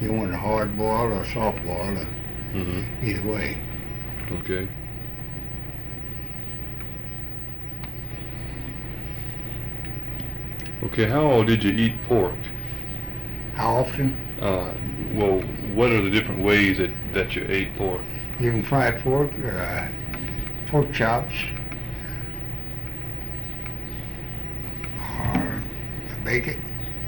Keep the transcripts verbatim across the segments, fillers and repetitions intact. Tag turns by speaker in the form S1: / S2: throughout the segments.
S1: You want it hard boiled or soft boiled, or
S2: Mm-hmm.
S1: either way.
S2: Okay. Okay, how did you eat pork?
S1: How often?
S2: Uh, well, what are the different ways that, that you ate pork?
S1: You can fry pork or uh, pork chops or bake it.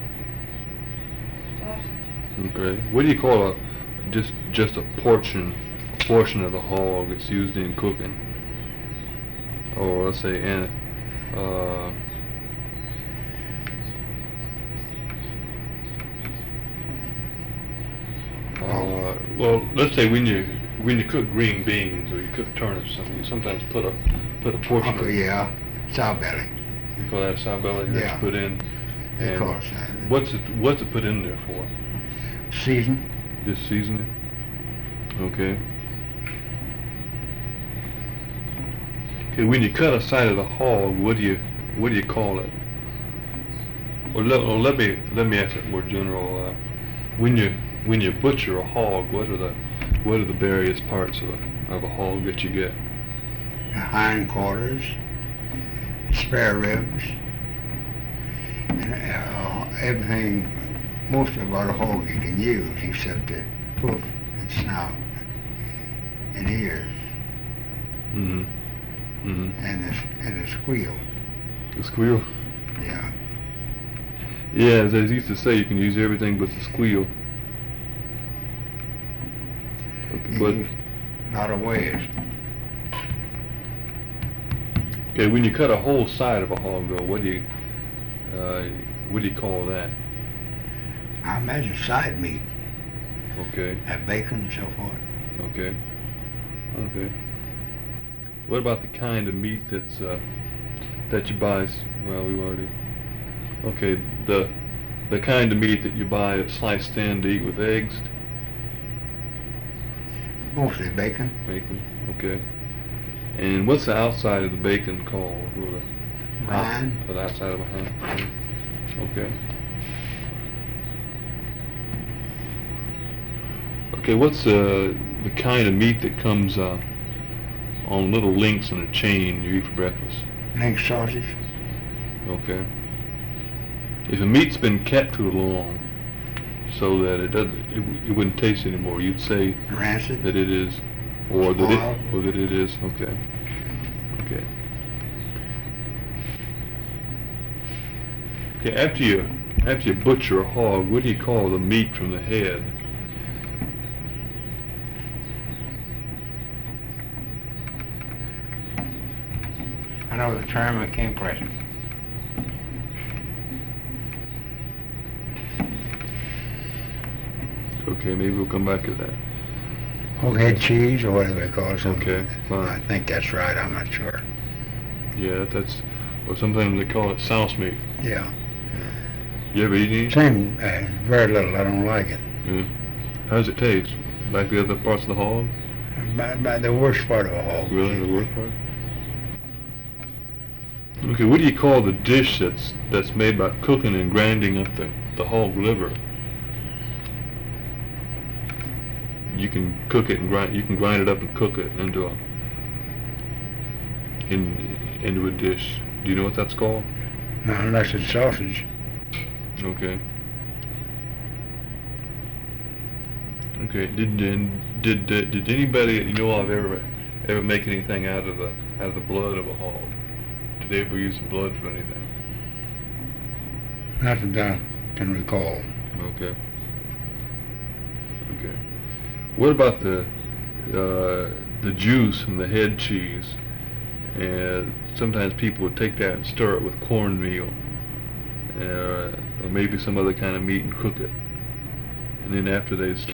S2: Okay. What do you call a just just a portion a portion of the hog that's used in cooking? Or let's say in uh
S1: Oh,
S2: uh well let's say when you when you cook green beans or you cook turnips something you sometimes put a put a portion
S1: okay,
S2: of
S1: yeah, sow belly.
S2: you call that sow belly that
S1: Yeah.
S2: you put in.
S1: Of
S2: And
S1: course. Uh,
S2: what's it what's it put in there for?
S1: season.
S2: Just seasoning? Okay. Okay, when you cut a side of the hog, what do you what do you call it? Or let, or let me let me ask it more general. Uh, when you when you butcher a hog, what are the what are the various parts of a of a hog that you get?
S1: Hindquarters, spare ribs, and uh, everything, most about a hog you can use except the hoof and snout and ears
S2: Mm-hmm. Mm-hmm.
S1: and the, and the squeal.
S2: The squeal.
S1: Yeah.
S2: Yeah, as they used to say, you can use everything but the squeal. Okay,
S1: You
S2: but
S1: use a lot of ways.
S2: okay, when you cut a whole side of a hog, though, what do you uh, what do you call that?
S1: I imagine side meat,
S2: Okay.
S1: have bacon and so forth.
S2: Okay. Okay. What about the kind of meat that's uh, that you buy? s- Well, we already. Okay, the the kind of meat that you buy at sliced thin to eat with eggs,
S1: Mostly bacon.
S2: bacon. Okay. And what's the outside of the bacon called? Or the outs-
S1: Rind.
S2: or the outside of a ham? Okay. Okay. What's uh, the kind of meat that comes uh, on little links in a chain you eat for breakfast?
S1: Link sausage.
S2: Okay. If a meat's been kept too long, so that it doesn't, it, w- it wouldn't taste anymore, you'd say
S1: Rancid.
S2: that it is, or that
S1: Spoiled.
S2: it, or that it is. Okay. Okay. Okay. After you, after you butcher a hog, what do you call the meat from the head?
S1: I know the term, I can't press it.
S2: Okay. Maybe we'll come back to that.
S1: Hog head cheese or whatever they call it.
S2: Okay.
S1: I
S2: Fine.
S1: think that's right, I'm not sure.
S2: Yeah. That's, or sometimes they call it souse meat.
S1: Yeah.
S2: You ever eat any?
S1: Same, uh, very little, I don't like it.
S2: Yeah. How does it taste? Like the other parts of the hog?
S1: By, by the worst part of a hog.
S2: Really, the worst part? Okay, what do you call the dish that's that's made by cooking and grinding up the, the hog liver? You can cook it and grind. You can grind it up and cook it into a in into a dish. Do you know what that's called?
S1: Not unless it's sausage.
S2: Okay. Okay. Did did did did, did anybody that you know of ever ever make anything out of the out of the blood of a hog? Did they ever use the blood for anything?
S1: Not that I can recall.
S2: Okay. Okay. What about the uh, the juice from the head cheese? And sometimes people would take that and stir it with cornmeal, uh, or maybe some other kind of meat and cook it. And then after they